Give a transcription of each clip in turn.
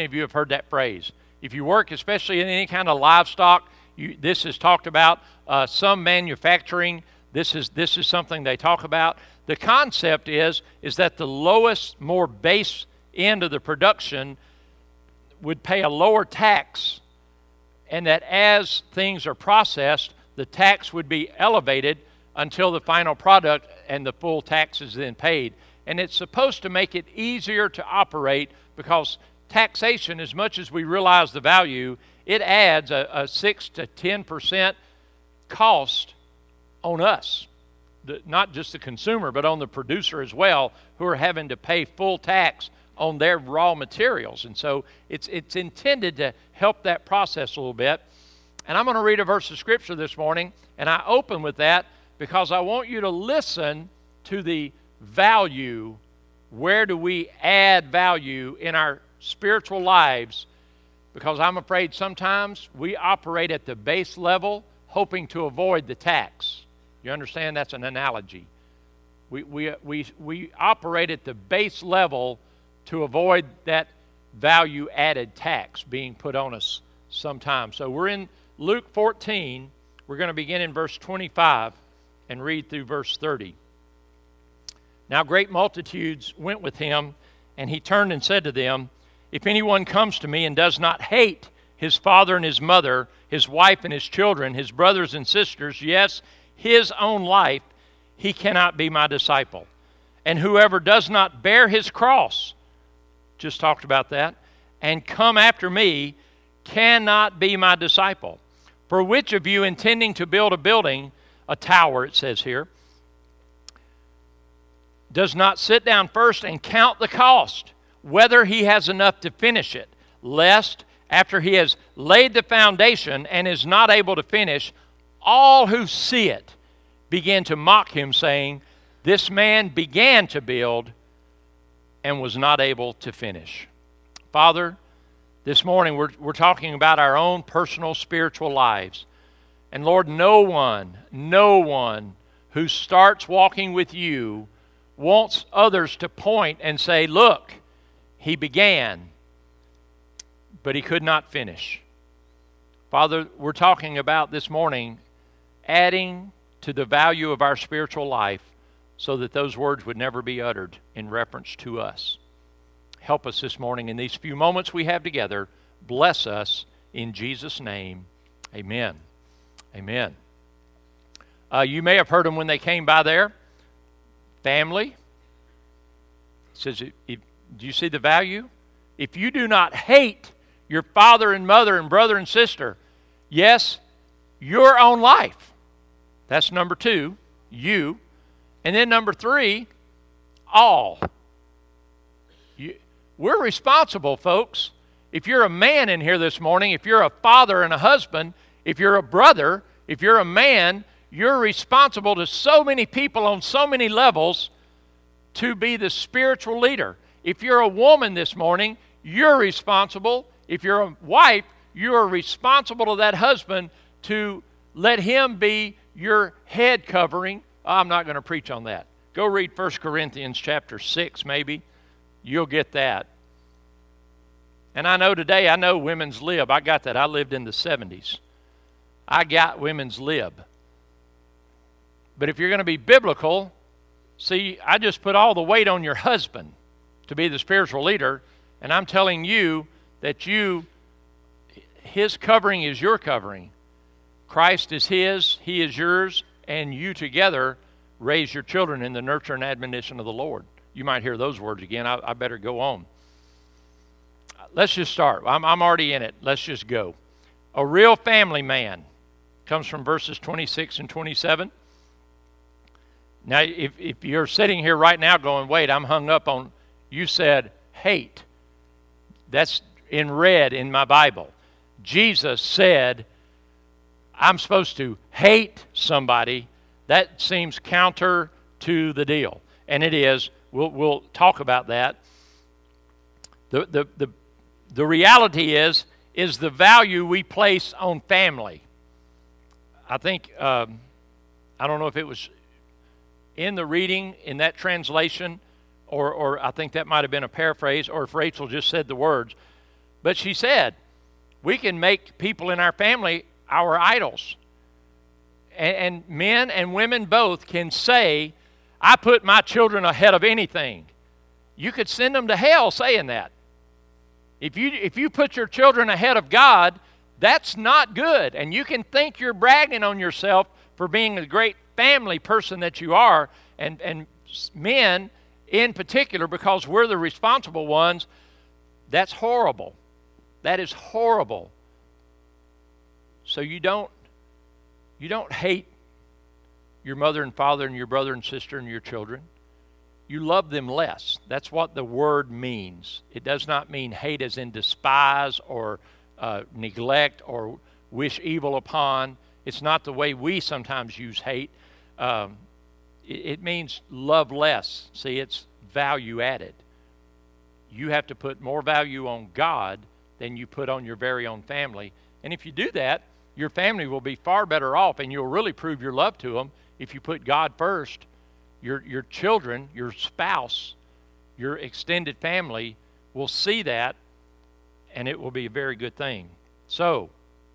of you have heard that phrase? If you work especially in any kind of livestock, this is talked about. Some manufacturing, this is something they talk about. The concept is that the lowest, more base end of the production would pay a lower tax, and that as things are processed, the tax would be elevated until the final product and the full tax is then paid. And it's supposed to make it easier to operate, because taxation, as much as we realize the value, it adds a 6 to 10% cost on us. Not just the consumer, but on the producer as well, who are having to pay full tax on their raw materials. And so it's intended to help that process a little bit. And I'm going to read a verse of Scripture this morning, and I open with that because I want you to listen to the value. Where do we add value in our spiritual lives? Because I'm afraid sometimes we operate at the base level hoping to avoid the tax. You understand? That's an analogy. We operate at the base level to avoid that value-added tax being put on us sometimes. So we're in Luke 14. We're going to begin in verse 25 and read through verse 30. Now great multitudes went with him, and he turned and said to them, "If anyone comes to me and does not hate his father and his mother, his wife and his children, his brothers and sisters, yes, his own life, he cannot be my disciple. And whoever does not bear his cross," just talked about that, "and come after me cannot be my disciple. For which of you, intending to build a building, a tower, it says here, does not sit down first and count the cost, whether he has enough to finish it, lest after he has laid the foundation and is not able to finish, all who see it begin to mock him, saying, this man began to build and was not able to finish." Father, this morning we're talking about our own personal spiritual lives. And Lord, no one who starts walking with you wants others to point and say, look, he began, but he could not finish. Father, we're talking about this morning adding to the value of our spiritual life so that those words would never be uttered in reference to us. Help us this morning in these few moments we have together. Bless us in Jesus' name. Amen. Amen. You may have heard them when they came by there. Family. It says, do you see the value? If you do not hate your father and mother and brother and sister, yes, your own life. That's number 2, you. And then number 3, all. We're responsible, folks. If you're a man in here this morning, if you're a father and a husband, if you're a brother, if you're a man, you're responsible to so many people on so many levels to be the spiritual leader. If you're a woman this morning, you're responsible. If you're a wife, you are responsible to that husband to let him be your head covering. I'm not going to preach on that. Go read 1 Corinthians chapter 6 maybe. You'll get that. And I know today, I know women's lib. I got that. I lived in the 70s. I got women's lib. But if you're going to be biblical, see, I just put all the weight on your husband to be the spiritual leader, and I'm telling you that his covering is your covering. Christ is his, he is yours, and you together raise your children in the nurture and admonition of the Lord. You might hear those words again. I better go on. Let's just start. I'm already in it. Let's just go. A real family man comes from verses 26 and 27. Now, if you're sitting here right now going, wait, I'm hung up on, you said hate. That's in red in my Bible. Jesus said, I'm supposed to hate somebody. That seems counter to the deal. And it is. We'll talk about that. The reality is the value we place on family. I think, I don't know if it was in the reading, in that translation, or I think that might have been a paraphrase, or if Rachel just said the words. But she said, we can make people in our family our idols. And men and women both can say, I put my children ahead of anything. You could send them to hell saying that. If you put your children ahead of God, that's not good. And you can think you're bragging on yourself for being a great family person that you are, and men in particular, because we're the responsible ones. That's horrible. That is horrible. So you don't hate your mother and father and your brother and sister and your children. You love them less. That's what the word means. It does not mean hate as in despise or neglect or wish evil upon. It's not the way we sometimes use hate. It means love less. See, it's value added. You have to put more value on God than you put on your very own family. And if you do that, your family will be far better off, and you'll really prove your love to them if you put God first. Your children, your spouse, your extended family will see that, and it will be a very good thing. So,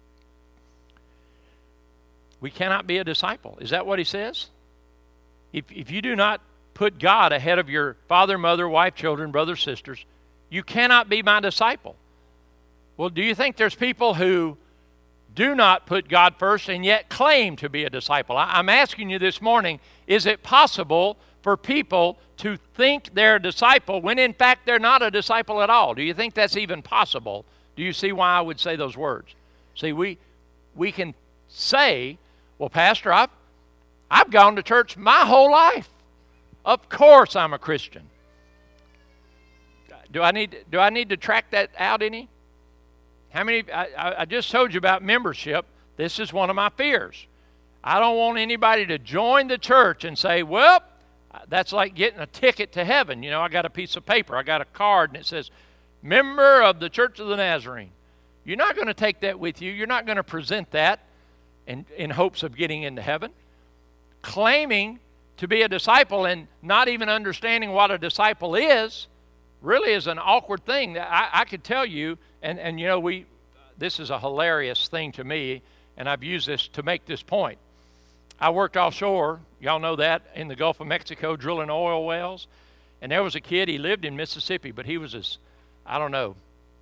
we cannot be a disciple. Is that what he says? If you do not put God ahead of your father, mother, wife, children, brothers, sisters, you cannot be my disciple. Well, do you think there's people who do not put God first and yet claim to be a disciple? I'm asking you this morning, is it possible for people to think they're a disciple when in fact they're not a disciple at all? Do you think that's even possible? Do you see why I would say those words? See, we can say, well, Pastor, I've gone to church my whole life. Of course I'm a Christian. Do I need to track that out any? How many? I just told you about membership. This is one of my fears. I don't want anybody to join the church and say, well, that's like getting a ticket to heaven. You know, I got a piece of paper. I got a card, and it says, member of the Church of the Nazarene. You're not going to take that with you. You're not going to present that in hopes of getting into heaven. Claiming to be a disciple and not even understanding what a disciple is really is an awkward thing. I could tell you, and you know, this is a hilarious thing to me, and I've used this to make this point. I worked offshore, y'all know that, in the Gulf of Mexico drilling oil wells, and there was a kid, he lived in Mississippi, but he was I don't know.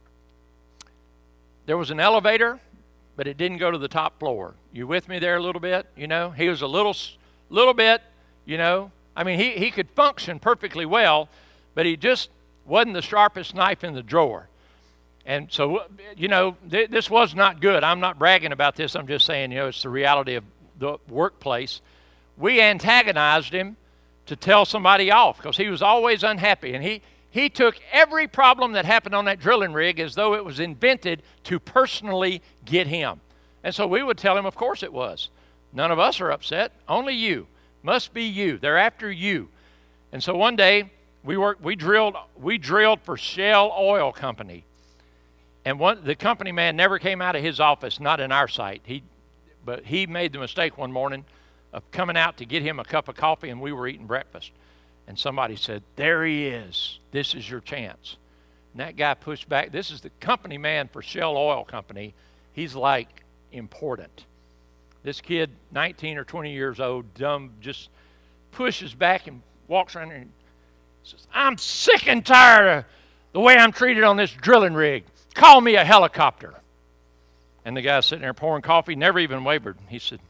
There was an elevator, but it didn't go to the top floor. You with me there a little bit? You know, he was a little bit, you know. I mean, he could function perfectly well, but he just wasn't the sharpest knife in the drawer. And so, you know, this was not good. I'm not bragging about this. I'm just saying, you know, it's the reality of the workplace. We antagonized him to tell somebody off because he was always unhappy. And he took every problem that happened on that drilling rig as though it was invented to personally get him. And so we would tell him, of course it was. None of us are upset. Only you. Must be you. They're after you. And so one day, we drilled for Shell Oil Company. And the company man never came out of his office, not in our site. But he made the mistake one morning of coming out to get him a cup of coffee, and we were eating breakfast. And somebody said, there he is. This is your chance. And that guy pushed back. This is the company man for Shell Oil Company. He's like important. This kid, 19 or 20 years old, dumb, just pushes back and walks around and says, I'm sick and tired of the way I'm treated on this drilling rig. Call me a helicopter. And the guy sitting there pouring coffee never even wavered. He said,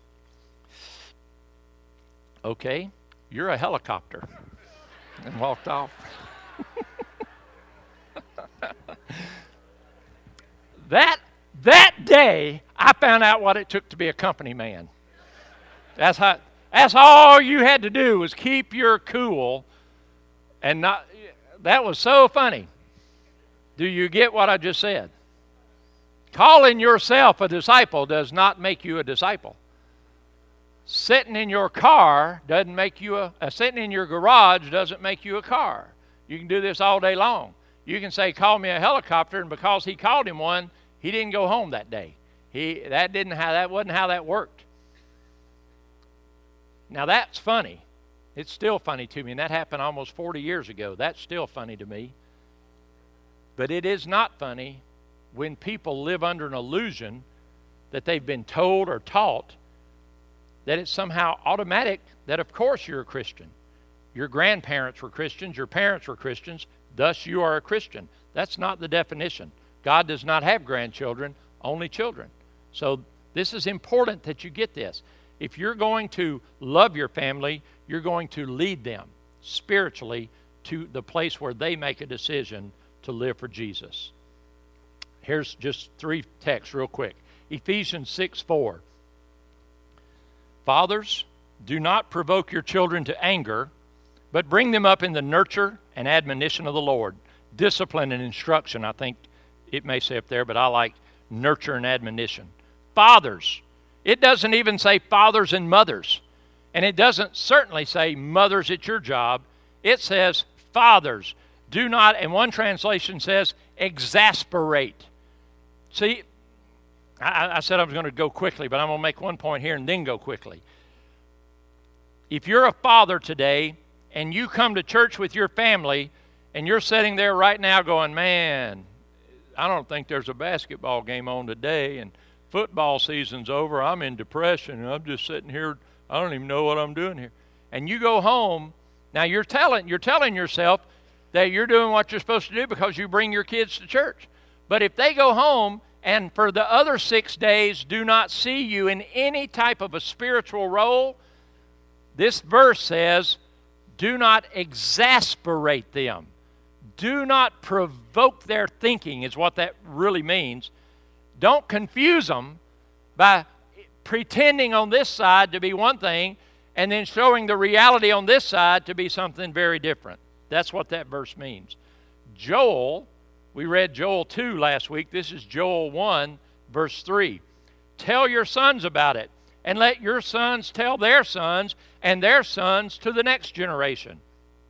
okay, you're a helicopter. And walked off. That day, I found out what it took to be a company man. That's all you had to do was keep your cool and not. That was so funny. Do you get what I just said? Calling yourself a disciple does not make you a disciple. Sitting in your car doesn't make you sitting in your garage doesn't make you a car. You can do this all day long. You can say, call me a helicopter, and because he called him one, he didn't go home that day. That wasn't how that worked. Now that's funny. It's still funny to me, and that happened almost 40 years ago. That's still funny to me. But it is not funny when people live under an illusion that they've been told or taught that it's somehow automatic that of course you're a Christian. Your grandparents were Christians, your parents were Christians, thus you are a Christian. That's not the definition. God does not have grandchildren, only children. So this is important that you get this. If you're going to love your family, you're going to lead them spiritually to the place where they make a decision to live for Jesus. Here's just 3 texts real quick. Ephesians 6:4. Fathers, do not provoke your children to anger, but bring them up in the nurture and admonition of the Lord. Discipline and instruction, I think it may say up there, but I like nurture and admonition. Fathers. It doesn't even say fathers and mothers. And it doesn't certainly say mothers, it's your job. It says fathers. Do not, and one translation says exasperate. See, I said I was going to go quickly, but I'm going to make one point here and then go quickly. If you're a father today and you come to church with your family and you're sitting there right now going, man, I don't think there's a basketball game on today and football season's over, I'm in depression and I'm just sitting here, I don't even know what I'm doing here. And you go home, now you're telling yourself that you're doing what you're supposed to do because you bring your kids to church. But if they go home and for the other 6 days do not see you in any type of a spiritual role, this verse says, do not exasperate them. Do not provoke their thinking is what that really means. Don't confuse them by pretending on this side to be one thing and then showing the reality on this side to be something very different. That's what that verse means. Joel, we read Joel 2 last week. This is Joel 1, verse 3. Tell your sons about it, and let your sons tell their sons, and their sons to the next generation.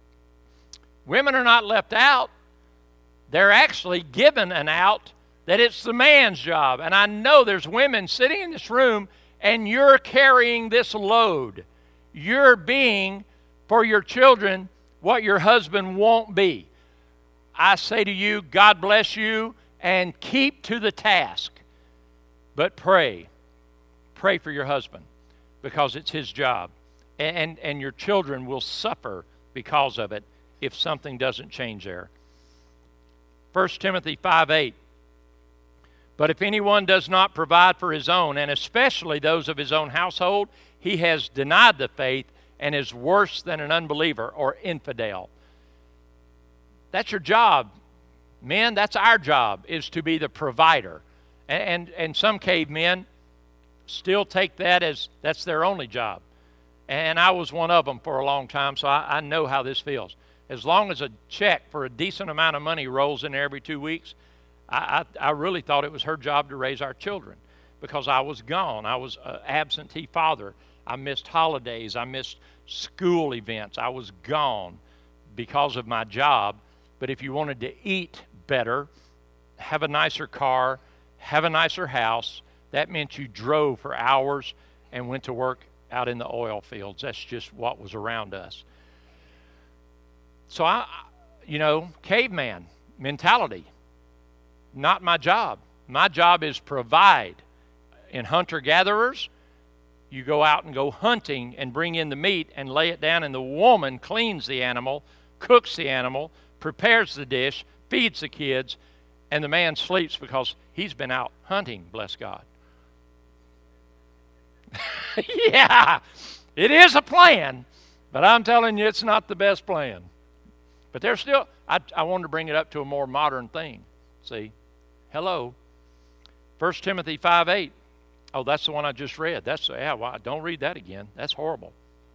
Women are not left out. They're actually given an out that it's the man's job. And I know there's women sitting in this room, and you're carrying this load. You're being, for your children, what your husband won't be. I say to you, God bless you, and keep to the task. But pray. Pray for your husband, because it's his job. And your children will suffer because of it if something doesn't change there. 1 Timothy 5:8. But if anyone does not provide for his own, and especially those of his own household, he has denied the faith and is worse than an unbeliever or infidel. That's your job. Men, that's our job, is to be the provider. And some cavemen still take that as that's their only job. And I was one of them for a long time, so I know how this feels. As long as a check for a decent amount of money rolls in there every 2 weeks, I really thought it was her job to raise our children because I was gone. I was an absentee father. I missed holidays. I missed school events. I was gone because of my job. But if you wanted to eat better, have a nicer car, have a nicer house, that meant you drove for hours and went to work out in the oil fields. That's just what was around us. So caveman mentality. Not my job. My job is provide. In hunter-gatherers, you go out and go hunting and bring in the meat and lay it down, and the woman cleans the animal, cooks the animal, prepares the dish, feeds the kids, and the man sleeps because he's been out hunting, bless God. Yeah, it is a plan, but I'm telling you it's not the best plan. But there's still, I wanted to bring it up to a more modern thing. See? Hello. 1 Timothy 5:8. Oh, that's the one I just read. Don't read that again. That's horrible.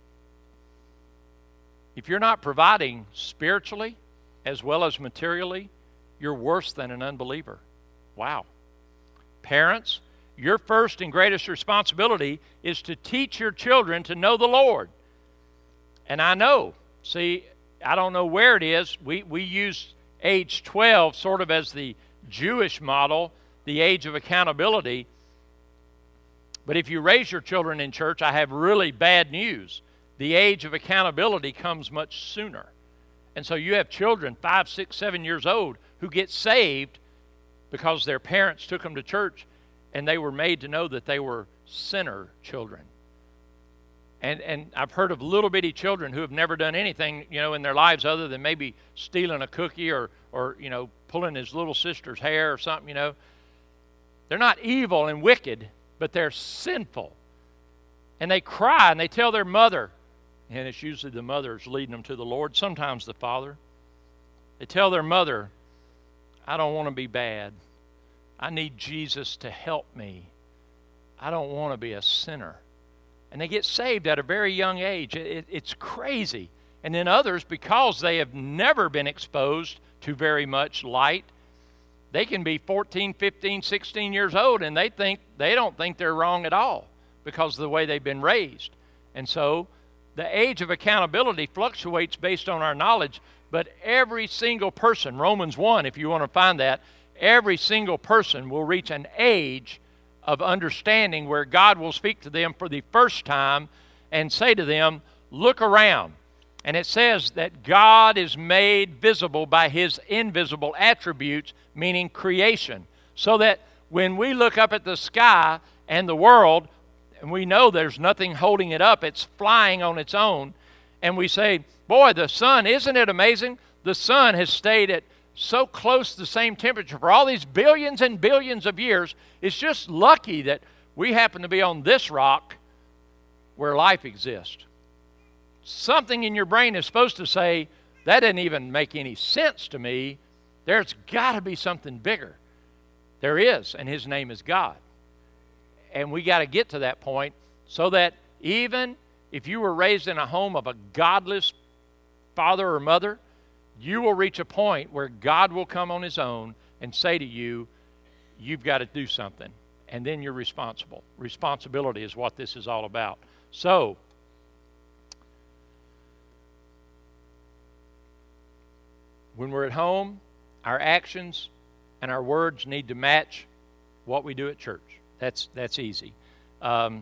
If you're not providing spiritually as well as materially, you're worse than an unbeliever. Wow. Parents, your first and greatest responsibility is to teach your children to know the Lord. And I know, see, I don't know where it is. We use age 12 sort of as the Jewish model, the age of accountability. But if you raise your children in church, I have really bad news. The age of accountability comes much sooner. And so you have children 5, 6, 7 years old who get saved, because their parents took them to church and they were made to know that they were sinner children. And I've heard of little bitty children who have never done anything, in their lives other than maybe stealing a cookie or pulling his little sister's hair or something, They're not evil and wicked, but they're sinful. And they cry and they tell their mother, and it's usually the mother is leading them to the Lord, sometimes the father. They tell their mother, I don't want to be bad. I need Jesus to help me. I don't want to be a sinner. And they get saved at a very young age. It's crazy. And then others, because they have never been exposed to very much light, they can be 14, 15, 16 years old, and they don't think they're wrong at all because of the way they've been raised. And so the age of accountability fluctuates based on our knowledge, but every single person, Romans 1, if you want to find that, every single person will reach an age of understanding where God will speak to them for the first time and say to them, look around. And it says that God is made visible by His invisible attributes, meaning creation. So that when we look up at the sky and the world, and we know there's nothing holding it up, it's flying on its own, and we say, boy, the sun, isn't it amazing? The sun has stayed at so close to the same temperature for all these billions and billions of years. It's just lucky that we happen to be on this rock where life exists. Something in your brain is supposed to say, that doesn't even make any sense to me. There's got to be something bigger. There is, and His name is God. And we got to get to that point so that even if you were raised in a home of a godless father or mother, you will reach a point where God will come on His own and say to you, you've got to do something. And then you're responsible. Responsibility is what this is all about. So, when we're at home, our actions and our words need to match what we do at church. That's easy. Can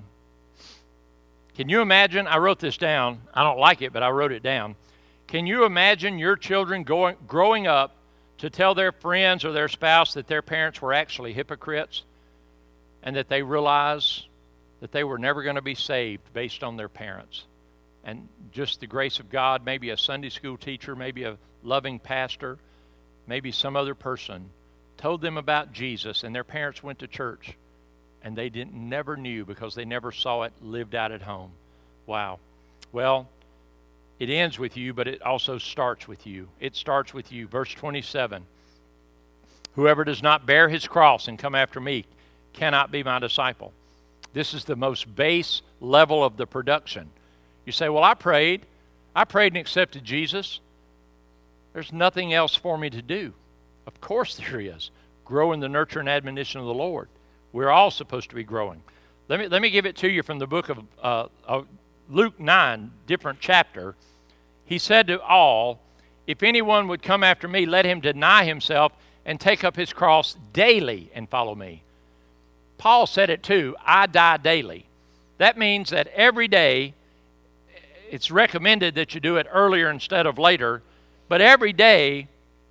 you imagine? I wrote this down. I don't like it, but I wrote it down. Can you imagine your children growing up to tell their friends or their spouse that their parents were actually hypocrites and that they realize that they were never going to be saved based on their parents? And just the grace of God, maybe a Sunday school teacher, maybe a loving pastor, maybe some other person told them about Jesus, and their parents went to church and they never knew because they never saw it lived out at home. Wow. Well, it ends with you, but it also starts with you. It starts with you. Verse 27. Whoever does not bear his cross and come after me cannot be my disciple. This is the most base level of the production. You say, well, I prayed and accepted Jesus. There's nothing else for me to do. Of course there is. Grow in the nurture and admonition of the Lord. We're all supposed to be growing. Let me give it to you from the book of Luke 9, different chapter. He said to all, if anyone would come after me, let him deny himself and take up his cross daily and follow me. Paul said it too, I die daily. That means that every day, it's recommended that you do it earlier instead of later, but every day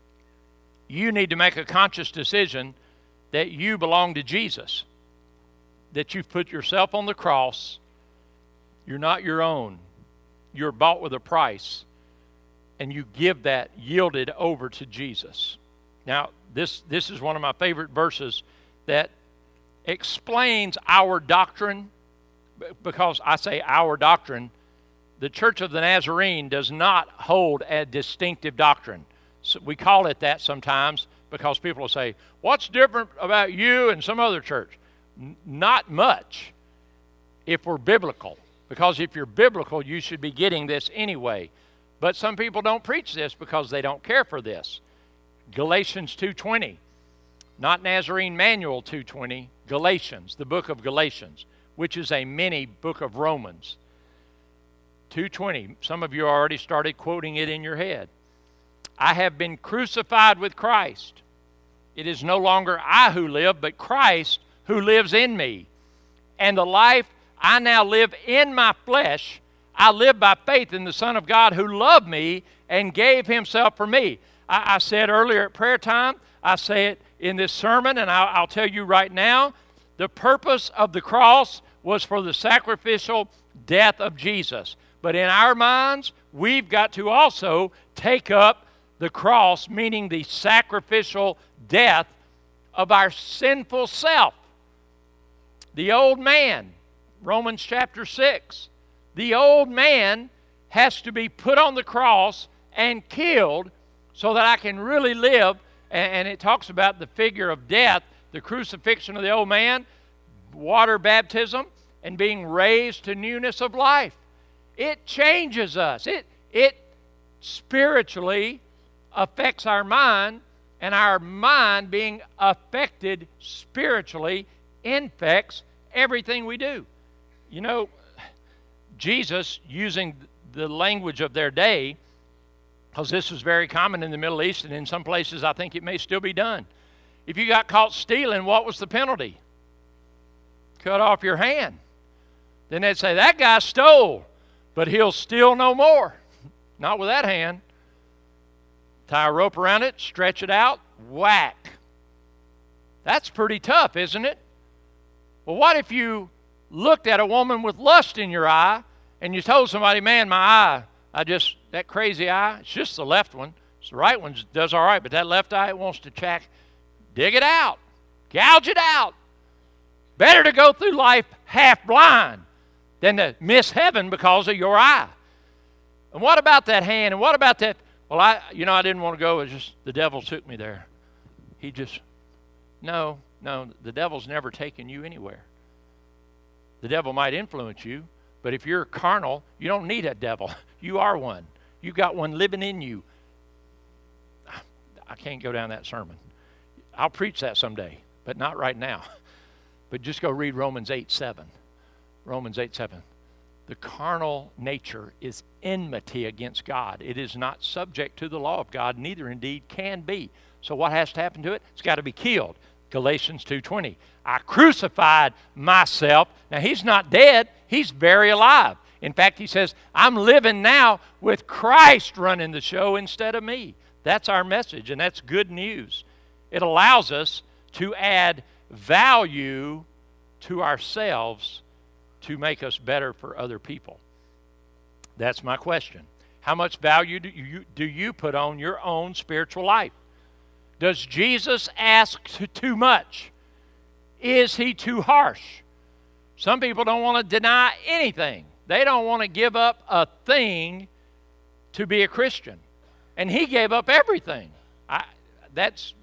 you need to make a conscious decision that you belong to Jesus, that you've put yourself on the cross. You're not your own. You're bought with a price, and you give that yielded over to Jesus. Now, this is one of my favorite verses that explains our doctrine, because I say our doctrine. The Church of the Nazarene does not hold a distinctive doctrine. So we call it that sometimes because people will say, what's different about you and some other church? Not much if we're biblical. Because if you're biblical, you should be getting this anyway. But some people don't preach this because they don't care for this. Galatians 2:20, not Nazarene Manual 2:20, Galatians, the book of Galatians, which is a mini book of Romans. 2:20, some of you already started quoting it in your head. I have been crucified with Christ. It is no longer I who live, but Christ who lives in me. And the life I now live in my flesh, I live by faith in the Son of God who loved me and gave himself for me. I said earlier at prayer time, I say it in this sermon, and I'll tell you right now, the purpose of the cross was for the sacrificial death of Jesus. But in our minds, we've got to also take up the cross, meaning the sacrificial death of our sinful self. The old man, Romans chapter 6, the old man has to be put on the cross and killed so that I can really live. And it talks about the figure of death, the crucifixion of the old man, water baptism, and being raised to newness of life. It changes us. It spiritually affects our mind, and our mind being affected spiritually infects everything we do. You know, Jesus, using the language of their day, because this was very common in the Middle East, and in some places I think it may still be done. If you got caught stealing, what was the penalty? Cut off your hand. Then they'd say, that guy stole, but he'll steal no more. Not with that hand. Tie a rope around it, stretch it out, whack. That's pretty tough, isn't it? Well, what if you looked at a woman with lust in your eye and you told somebody, man, my eye, that crazy eye, it's just the left one. It's the right one does all right, but that left eye, it wants to check. Dig it out. Gouge it out. Better to go through life half blind than to miss heaven because of your eye. And what about that hand? And what about that? Well, I didn't want to go. It's just the devil took me there. No, the devil's never taken you anywhere. The devil might influence you, but if you're carnal, you don't need a devil. You are one. You got one living in you. I can't go down that sermon. I'll preach that someday, but not right now. But just go read Romans 8:7. Romans 8:7. The carnal nature is enmity against God. It is not subject to the law of God, neither indeed can be. So what has to happen to it? It's got to be killed. Galatians 2:20. I crucified myself. Now, he's not dead. He's very alive. In fact, he says, I'm living now with Christ running the show instead of me. That's our message, and that's good news. It allows us to add value to ourselves to make us better for other people. That's my question. How much value do you put on your own spiritual life? Does Jesus ask too much? Is he too harsh? Some people don't want to deny anything. They don't want to give up a thing to be a Christian. And he gave up everything. That's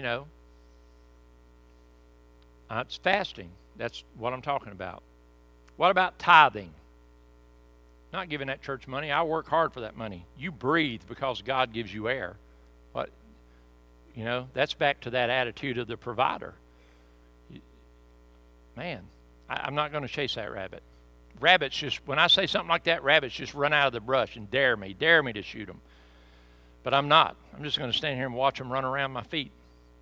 fasting. That's what I'm talking about. What about tithing? Not giving that church money. I work hard for that money. You breathe because God gives you air. But, that's back to that attitude of the provider. Man, I'm not going to chase that rabbit. Rabbits just, when I say something like that, rabbits just run out of the brush and dare me to shoot them. But I'm not. I'm just going to stand here and watch them run around my feet.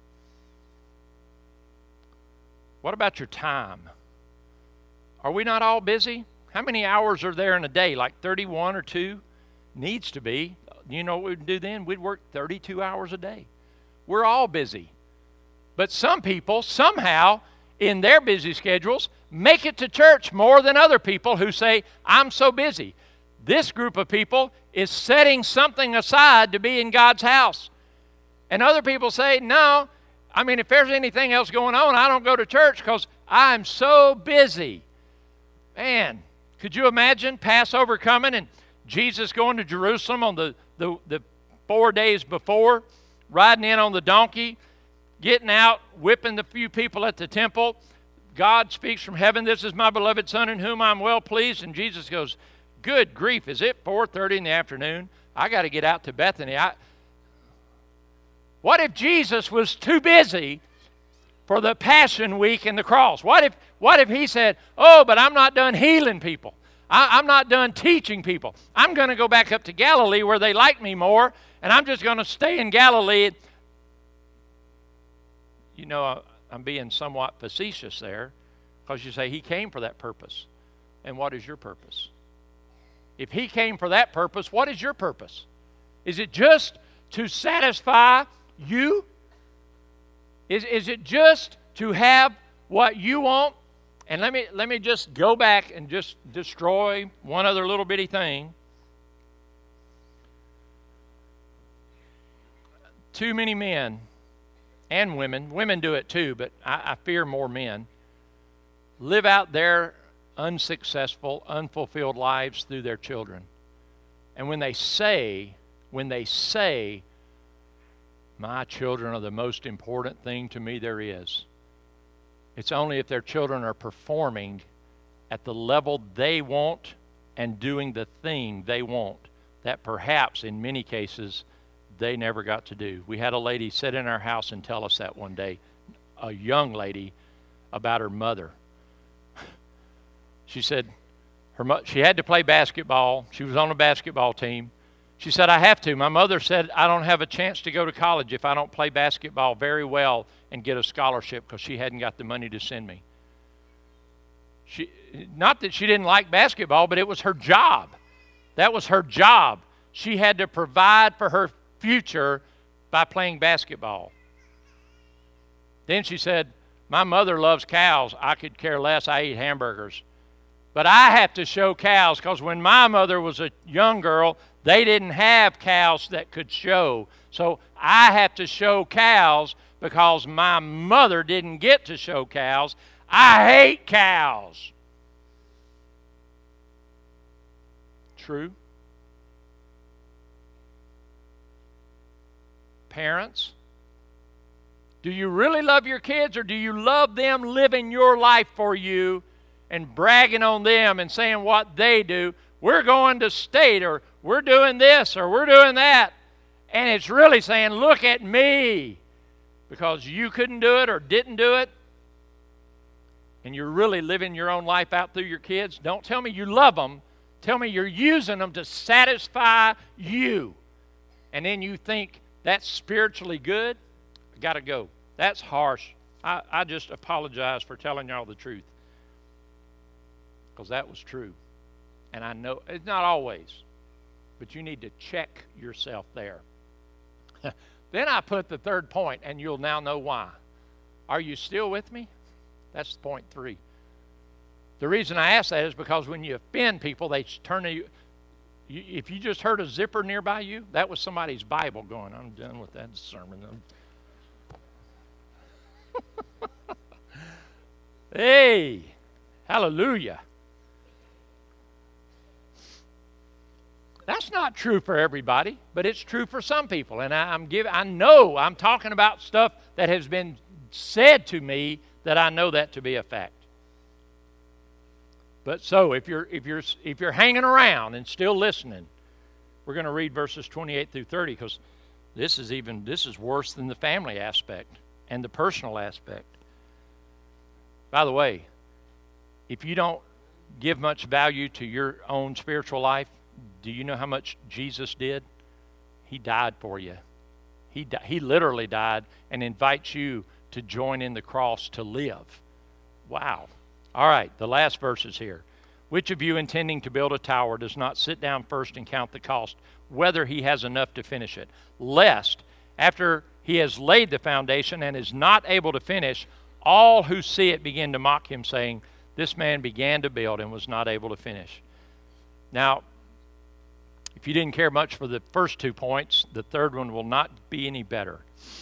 What about your time? Are we not all busy? How many hours are there in a day? Like 31 or 2? Needs to be. You know what we'd do then? We'd work 32 hours a day. We're all busy. But some people, somehow, in their busy schedules, make it to church more than other people who say, I'm so busy. This group of people is setting something aside to be in God's house. And other people say, no, if there's anything else going on, I don't go to church because I'm so busy. Man, could you imagine Passover coming and Jesus going to Jerusalem on the 4 days before, riding in on the donkey, getting out, whipping the few people at the temple. God speaks from heaven, this is my beloved Son in whom I'm well pleased. And Jesus goes, good grief, is it 4:30 in the afternoon? I got to get out to Bethany. What if Jesus was too busy for the Passion Week and the cross? What if he said, oh, but I'm not done healing people. I'm not done teaching people. I'm going to go back up to Galilee where they like me more, and I'm just going to stay in Galilee. I'm being somewhat facetious there because you say he came for that purpose. And what is your purpose? If he came for that purpose, what is your purpose? Is it just to satisfy you? Is it just to have what you want? And let me just go back and just destroy one other little bitty thing. Too many men and women do it too, but I fear more men, live out their unsuccessful, unfulfilled lives through their children. And when they say, my children are the most important thing to me there is, it's only if their children are performing at the level they want and doing the thing they want that perhaps in many cases they never got to do. We had a lady sit in our house and tell us that one day, a young lady, about her mother. She said she had to play basketball. She was on a basketball team. She said, I have to. My mother said I don't have a chance to go to college if I don't play basketball very well and get a scholarship, because she hadn't got the money to send me. Not that she didn't like basketball, but it was her job. That was her job. She had to provide for her future by playing basketball. Then she said, my mother loves cows. I could care less. I eat hamburgers. But I have to show cows, because when my mother was a young girl, they didn't have cows that could show. So I have to show cows because my mother didn't get to show cows. I hate cows. True? Parents, do you really love your kids, or do you love them living your life for you and bragging on them and saying what they do? We're going to state, or we're doing this, or we're doing that. And it's really saying, look at me, because you couldn't do it or didn't do it. And you're really living your own life out through your kids. Don't tell me you love them. Tell me you're using them to satisfy you. And then you think that's spiritually good. I got to go. That's harsh. I just apologize for telling y'all the truth, because that was true. And I know it's not always, but you need to check yourself there. Then I put the third point, and you'll now know why. Are you still with me? That's point 3. The reason I ask that is because when you offend people, they turn to you. If you just heard a zipper nearby you, that was somebody's Bible going, I'm done with that sermon. Hey, hallelujah. That's not true for everybody, but it's true for some people. And I know I'm talking about stuff that has been said to me that I know that to be a fact. But so if you're hanging around and still listening, we're going to read verses 28 through 30, because this is worse than the family aspect and the personal aspect. By the way, if you don't give much value to your own spiritual life, do you know how much Jesus did? He died for you. He literally died and invites you to join in the cross to live. Wow. All right, the last verse is here. Which of you intending to build a tower does not sit down first and count the cost, whether he has enough to finish it, lest after he has laid the foundation and is not able to finish, all who see it begin to mock him, saying, this man began to build and was not able to finish. Now, if you didn't care much for the first 2 points, the third one will not be any better.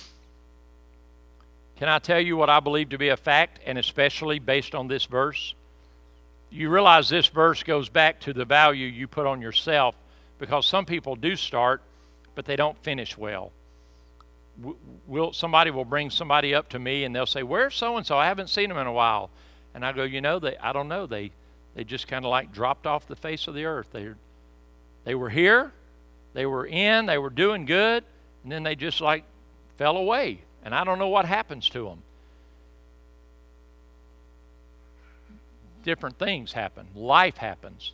Can I tell you what I believe to be a fact, and especially based on this verse? You realize this verse goes back to the value you put on yourself, because some people do start, but they don't finish well. Somebody will bring somebody up to me, and they'll say, where's so-and-so? I haven't seen them in a while. And I go, I don't know. They just kind of like dropped off the face of the earth. They were here, they were doing good, and then they just like fell away. And I don't know what happens to them. Different things happen. Life happens.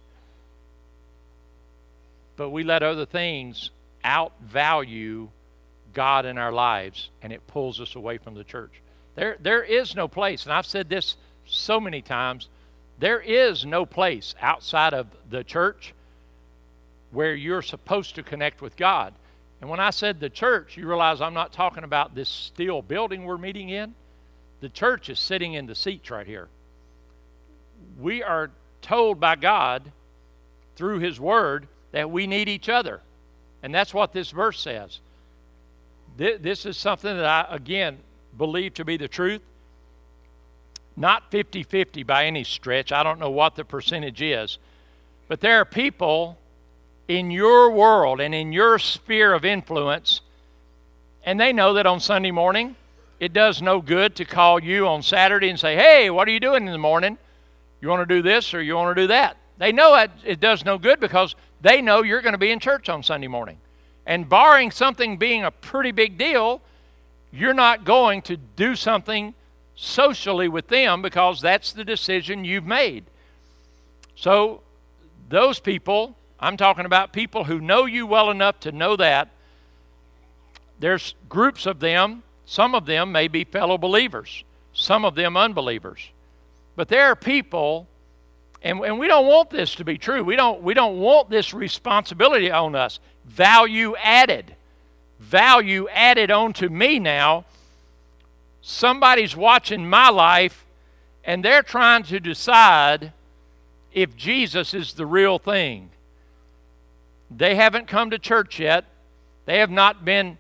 But we let other things outvalue God in our lives, and it pulls us away from the church. There is no place, and I've said this so many times, there is no place outside of the church where you're supposed to connect with God. And when I said the church, you realize I'm not talking about this steel building we're meeting in. The church is sitting in the seats right here. We are told by God through His Word that we need each other. And that's what this verse says. This is something that I, again, believe to be the truth. Not 50-50 by any stretch. I don't know what the percentage is. But there are people in your world and in your sphere of influence, and they know that on Sunday morning, it does no good to call you on Saturday and say, hey, what are you doing in the morning? You want to do this or you want to do that? They know it does no good because they know you're going to be in church on Sunday morning. And barring something being a pretty big deal, you're not going to do something socially with them because that's the decision you've made. So those people, I'm talking about people who know you well enough to know that. There's groups of them. Some of them may be fellow believers. Some of them unbelievers. But there are people, and we don't want this to be true. We don't want this responsibility on us. Value added. Value added onto me now. Somebody's watching my life, and they're trying to decide if Jesus is the real thing. They haven't come to church yet. They have not been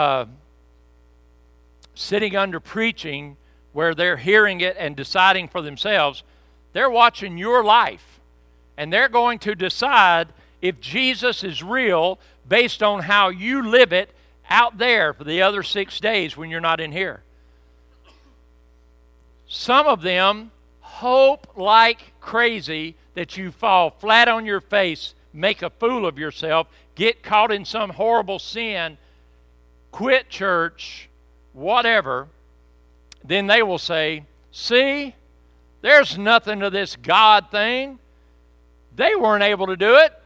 sitting under preaching where they're hearing it and deciding for themselves. They're watching your life, and they're going to decide if Jesus is real based on how you live it out there for the other 6 days when you're not in here. Some of them hope like crazy that you fall flat on your face, make a fool of yourself, get caught in some horrible sin, quit church, whatever. Then they will say, see, there's nothing to this God thing. They weren't able to do it.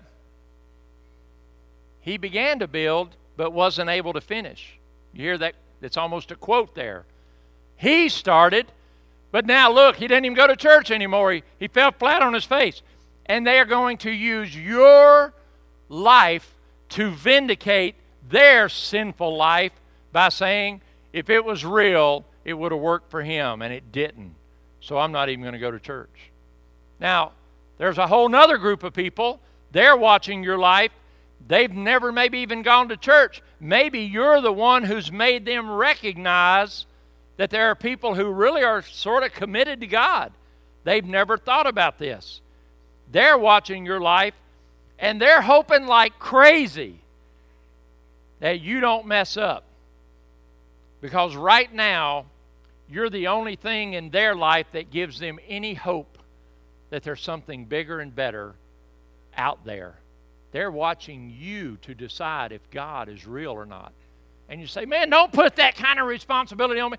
He began to build, but wasn't able to finish. You hear that? It's almost a quote there. He started, but now look, he didn't even go to church anymore. He fell flat on his face. And they are going to use your life to vindicate their sinful life by saying, if it was real, it would have worked for him, and it didn't. So I'm not even going to go to church. Now, there's a whole other group of people. They're watching your life. They've never maybe even gone to church. Maybe you're the one who's made them recognize that there are people who really are sort of committed to God. They've never thought about this. They're watching your life, and they're hoping like crazy that you don't mess up. Because right now, you're the only thing in their life that gives them any hope that there's something bigger and better out there. They're watching you to decide if God is real or not. And you say, man, don't put that kind of responsibility on me.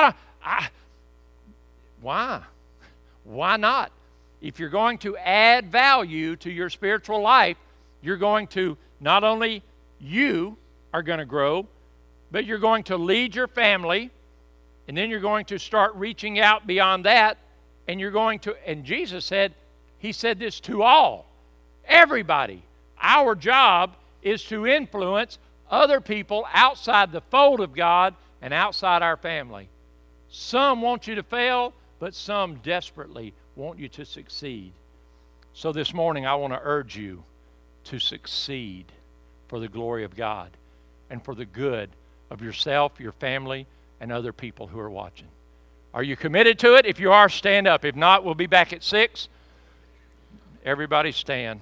Why? Why not? If you're going to add value to your spiritual life, you're going to, not only you are going to grow, but you're going to lead your family, and then you're going to start reaching out beyond that, and you're going to, and Jesus said, He said this to all, everybody. Our job is to influence other people outside the fold of God and outside our family. Some want you to fail, but some desperately want you to succeed. So this morning I want to urge you to succeed for the glory of God and for the good of yourself, your family, and other people who are watching. Are you committed to it? If you are, stand up. If not, we'll be back at 6. Everybody stand.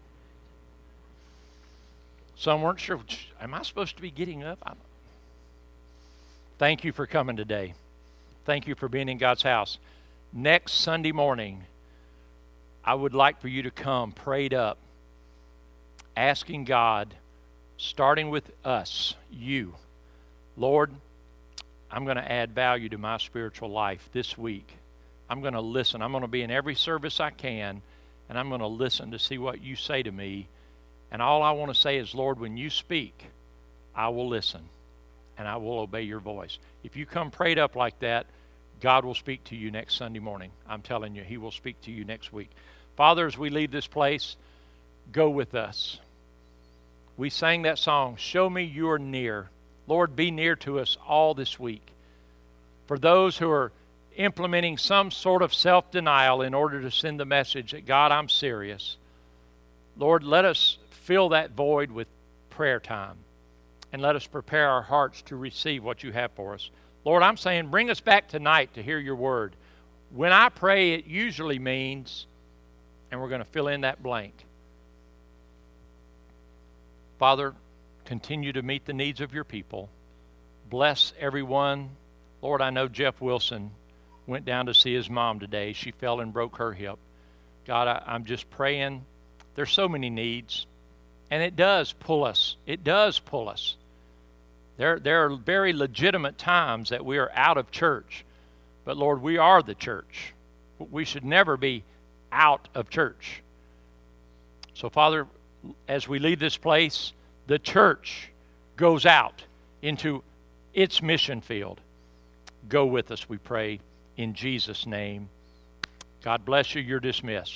Some weren't sure, am I supposed to be getting up? Thank you for coming today. Thank you for being in God's house. Next Sunday morning, I would like for you to come prayed up, asking God, starting with us, you, Lord, I'm going to add value to my spiritual life this week. I'm going to listen. I'm going to be in every service I can, and I'm going to listen to see what you say to me. And all I want to say is, Lord, when you speak, I will listen, and I will obey your voice. If you come prayed up like that, God will speak to you next Sunday morning. I'm telling you, He will speak to you next week. Father, as we leave this place, go with us. We sang that song, Show Me You Are Near. Lord, be near to us all this week. For those who are implementing some sort of self-denial in order to send the message that, God, I'm serious. Lord, let us fill that void with prayer time, and let us prepare our hearts to receive what you have for us. Lord, I'm saying bring us back tonight to hear your word. When I pray, it usually means, and we're going to fill in that blank. Father, continue to meet the needs of your people. Bless everyone. Lord, I know Jeff Wilson went down to see his mom today. She fell and broke her hip. God, I'm just praying. There's so many needs, and it does pull us. It does pull us. There are very legitimate times that we are out of church. But Lord, we are the church. We should never be out of church. So Father, as we leave this place, the church goes out into its mission field. Go with us, we pray, in Jesus' name. God bless you. You're dismissed.